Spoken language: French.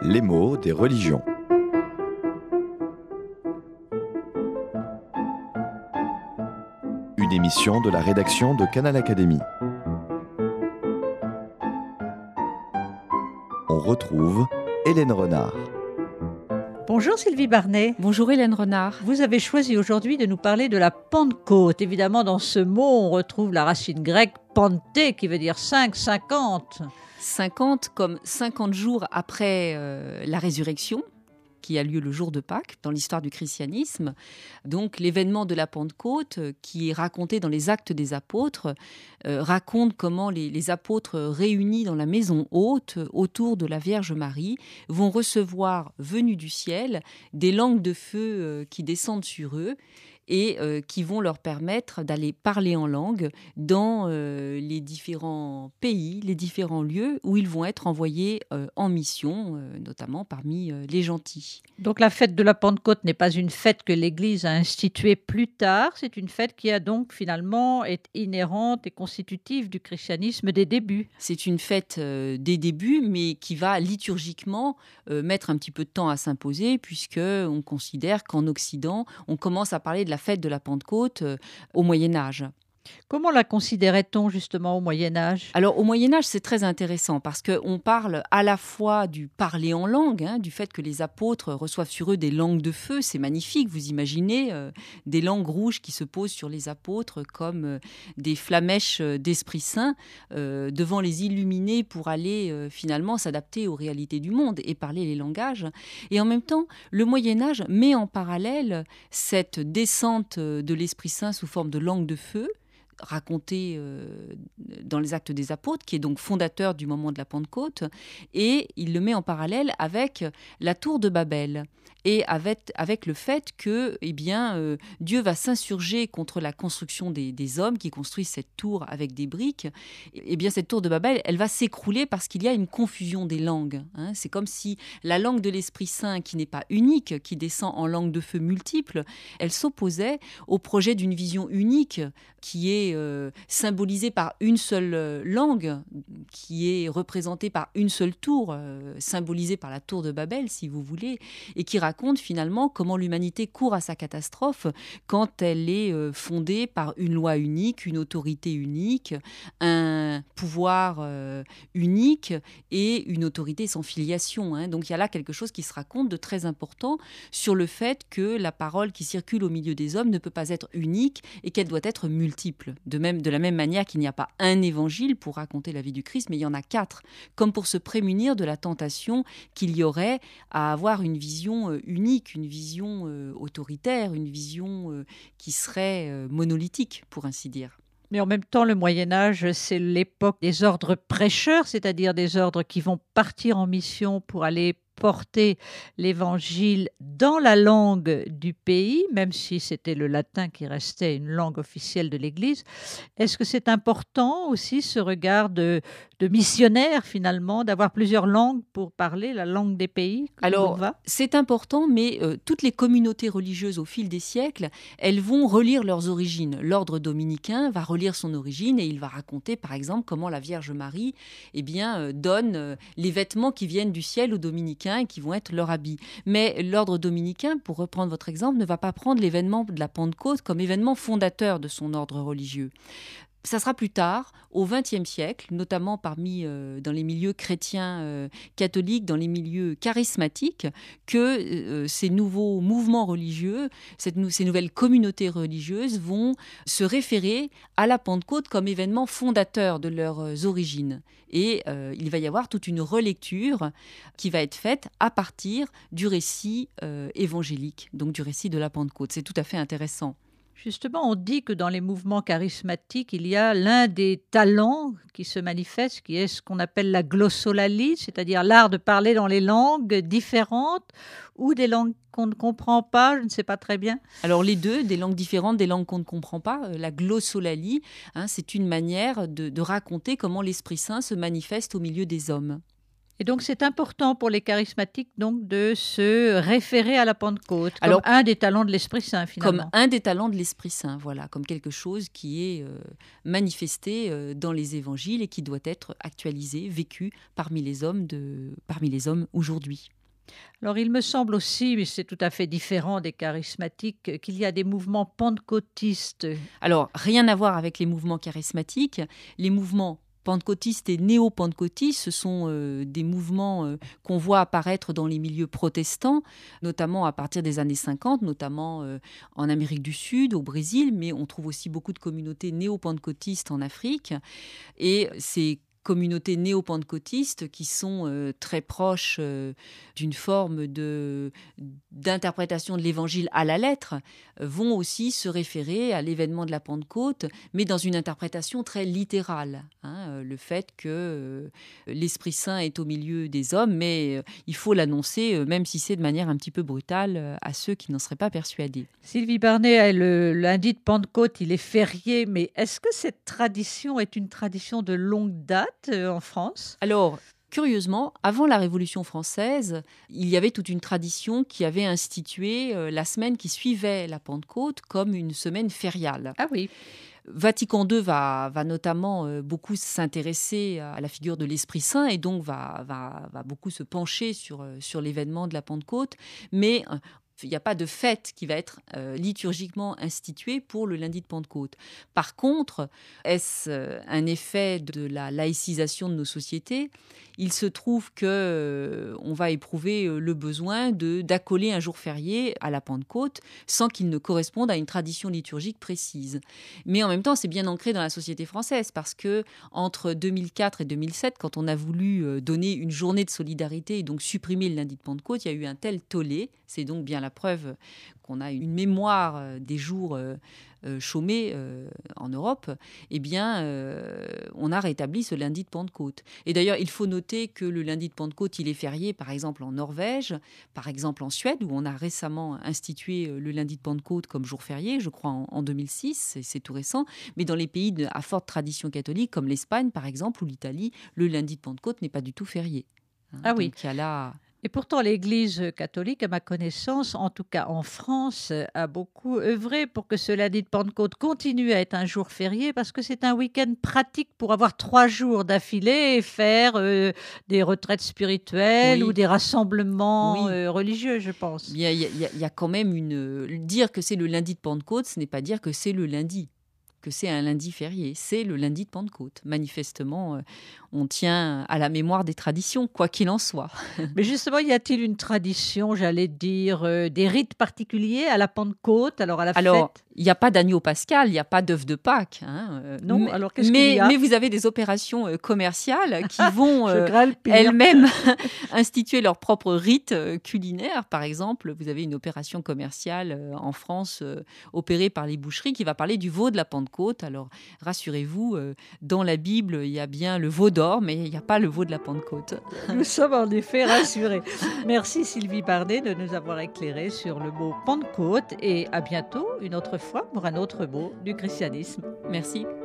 Les mots des religions. Une émission de la rédaction de Canal Académie. On retrouve Hélène Renard. Bonjour Sylvie Barnet. Bonjour Hélène Renard. Vous avez choisi aujourd'hui de nous parler de la Pentecôte. Évidemment, dans ce mot, on retrouve la racine grecque penté, qui veut dire 5, 50. 50 comme 50 jours après la résurrection, qui a lieu le jour de Pâques dans l'histoire du christianisme. Donc l'événement de la Pentecôte, qui est raconté dans les Actes des Apôtres, raconte comment les apôtres réunis dans la maison haute, autour de la Vierge Marie, vont recevoir, venus du ciel, des langues de feu qui descendent sur eux, et qui vont leur permettre d'aller parler en langue dans les différents pays, les différents lieux où ils vont être envoyés en mission, notamment parmi les gentils. Donc la fête de la Pentecôte n'est pas une fête que l'Église a instituée plus tard, c'est une fête qui a donc finalement est inhérente et constitutive du christianisme des débuts. C'est une fête des débuts, mais qui va liturgiquement mettre un petit peu de temps à s'imposer, puisqu'on considère qu'en Occident, on commence à parler de la fête de la Pentecôte au Moyen-Âge. Comment la considérait-on justement au Moyen-Âge ? Alors au Moyen-Âge, c'est très intéressant parce qu'on parle à la fois du parler en langue, du fait que les apôtres reçoivent sur eux des langues de feu. C'est magnifique, vous imaginez des langues rouges qui se posent sur les apôtres comme des flamèches d'Esprit Saint devant les illuminés pour aller finalement s'adapter aux réalités du monde et parler les langages. Et en même temps, le Moyen-Âge met en parallèle cette descente de l'Esprit Saint sous forme de langue de feu, raconté dans les Actes des Apôtres, qui est donc fondateur du moment de la Pentecôte, et il le met en parallèle avec la tour de Babel, et avec le fait que Dieu va s'insurger contre la construction des hommes qui construisent cette tour avec des briques. Et bien cette tour de Babel, elle va s'écrouler parce qu'il y a une confusion des langues. C'est comme si la langue de l'Esprit Saint, qui n'est pas unique, qui descend en langue de feu multiples, elle s'opposait au projet d'une vision unique qui est symbolisée par une seule langue, qui est représentée par une seule tour, symbolisée par la tour de Babel, si vous voulez, et qui raconte finalement comment l'humanité court à sa catastrophe quand elle est fondée par une loi unique, une autorité unique, un pouvoir unique et une autorité sans filiation. Donc il y a là quelque chose qui se raconte de très important sur le fait que la parole qui circule au milieu des hommes ne peut pas être unique et qu'elle doit être multiple. De la même manière qu'il n'y a pas un évangile pour raconter la vie du Christ, mais il y en a 4, comme pour se prémunir de la tentation qu'il y aurait à avoir une vision unique, une vision autoritaire, une vision qui serait monolithique, pour ainsi dire. Mais en même temps, le Moyen-Âge, c'est l'époque des ordres prêcheurs, c'est-à-dire des ordres qui vont partir en mission pour aller porter l'évangile dans la langue du pays, même si c'était le latin qui restait une langue officielle de l'Église. Est-ce que c'est important aussi ce regard de missionnaire finalement, d'avoir plusieurs langues pour parler la langue des pays ? Alors, c'est important, mais toutes les communautés religieuses au fil des siècles, elles vont relire leurs origines. L'ordre dominicain va relire son origine et il va raconter par exemple comment la Vierge Marie donne les vêtements qui viennent du ciel aux dominicains et qui vont être leur habit. Mais l'ordre dominicain, pour reprendre votre exemple, ne va pas prendre l'événement de la Pentecôte comme événement fondateur de son ordre religieux. Ça sera plus tard, au XXe siècle, notamment dans les milieux chrétiens catholiques, dans les milieux charismatiques, que ces nouveaux mouvements religieux, ces nouvelles communautés religieuses vont se référer à la Pentecôte comme événement fondateur de leurs origines. Et il va y avoir toute une relecture qui va être faite à partir du récit évangélique, donc du récit de la Pentecôte. C'est tout à fait intéressant. Justement, on dit que dans les mouvements charismatiques, il y a l'un des talents qui se manifeste, qui est ce qu'on appelle la glossolalie, c'est-à-dire l'art de parler dans les langues différentes ou des langues qu'on ne comprend pas, je ne sais pas très bien. Alors les deux, des langues différentes, des langues qu'on ne comprend pas. La glossolalie, c'est une manière de raconter comment l'Esprit Saint se manifeste au milieu des hommes. Et donc, c'est important pour les charismatiques donc, de se référer à la Pentecôte, comme Alors, un des talents de l'Esprit Saint, finalement. Comme un des talents de l'Esprit Saint, voilà, comme quelque chose qui est manifesté dans les évangiles et qui doit être actualisé, vécu parmi les hommes aujourd'hui. Alors il me semble aussi, mais c'est tout à fait différent des charismatiques, qu'il y a des mouvements pentecôtistes. Alors, rien à voir avec les mouvements charismatiques. Les mouvements pentecôtistes et néo-pentecôtistes, ce sont des mouvements qu'on voit apparaître dans les milieux protestants, notamment à partir des années 50, notamment en Amérique du Sud, au Brésil, mais on trouve aussi beaucoup de communautés néo-pentecôtistes en Afrique. Et ces communautés néo-pentecôtistes qui sont très proches d'une forme d'interprétation de l'évangile à la lettre vont aussi se référer à l'événement de la Pentecôte, mais dans une interprétation très littérale. Le fait que l'Esprit Saint est au milieu des hommes, mais il faut l'annoncer, même si c'est de manière un petit peu brutale, à ceux qui n'en seraient pas persuadés. Sylvie Barnet, le lundi de Pentecôte, il est férié, mais est-ce que cette tradition est une tradition de longue date en France? Alors, curieusement, avant la Révolution française, il y avait toute une tradition qui avait institué la semaine qui suivait la Pentecôte comme une semaine fériale. Ah oui. Vatican II va notamment beaucoup s'intéresser à la figure de l'Esprit Saint et donc va beaucoup se pencher sur l'événement de la Pentecôte, mais il n'y a pas de fête qui va être liturgiquement instituée pour le lundi de Pentecôte. Par contre, est-ce un effet de la laïcisation de nos sociétés ? Il se trouve qu'on va éprouver le besoin d'accoler un jour férié à la Pentecôte sans qu'il ne corresponde à une tradition liturgique précise. Mais en même temps, c'est bien ancré dans la société française parce que entre 2004 et 2007, quand on a voulu donner une journée de solidarité et donc supprimer le lundi de Pentecôte, il y a eu un tel tollé. C'est donc bien la preuve qu'on a une mémoire des jours chômés en Europe. Eh bien, on a rétabli ce lundi de Pentecôte. Et d'ailleurs, il faut noter que le lundi de Pentecôte, il est férié, par exemple, en Norvège, par exemple en Suède, où on a récemment institué le lundi de Pentecôte comme jour férié, je crois en 2006, c'est tout récent. Mais dans les pays à forte tradition catholique, comme l'Espagne, par exemple, ou l'Italie, le lundi de Pentecôte n'est pas du tout férié. Ah oui. Donc, il y a là... Et pourtant, l'Église catholique, à ma connaissance, en tout cas en France, a beaucoup œuvré pour que ce lundi de Pentecôte continue à être un jour férié parce que c'est un week-end pratique pour avoir 3 jours d'affilée et faire des retraites spirituelles ou des rassemblements religieux, je pense. Il y a quand même dire que c'est le lundi de Pentecôte, ce n'est pas dire que c'est le lundi, que c'est un lundi férié. C'est le lundi de Pentecôte. Manifestement, on tient à la mémoire des traditions, quoi qu'il en soit. Mais justement, y a-t-il une tradition, j'allais dire, des rites particuliers à la Pentecôte, alors à la fête? Il n'y a pas d'agneau pascal, il n'y a pas d'œuf de Pâques. Non, alors qu'est-ce qu'il y a? Mais vous avez des opérations commerciales qui vont elles-mêmes instituer leur propre rite culinaire. Par exemple, vous avez une opération commerciale en France opérée par les boucheries qui va parler du veau de la Pentecôte. Alors, rassurez-vous, dans la Bible, il y a bien le veau d'or, mais il n'y a pas le veau de la Pentecôte. Nous sommes en effet rassurés. Merci Sylvie Barnet de nous avoir éclairé sur le mot Pentecôte et à bientôt une autre fois pour un autre mot du christianisme. Merci.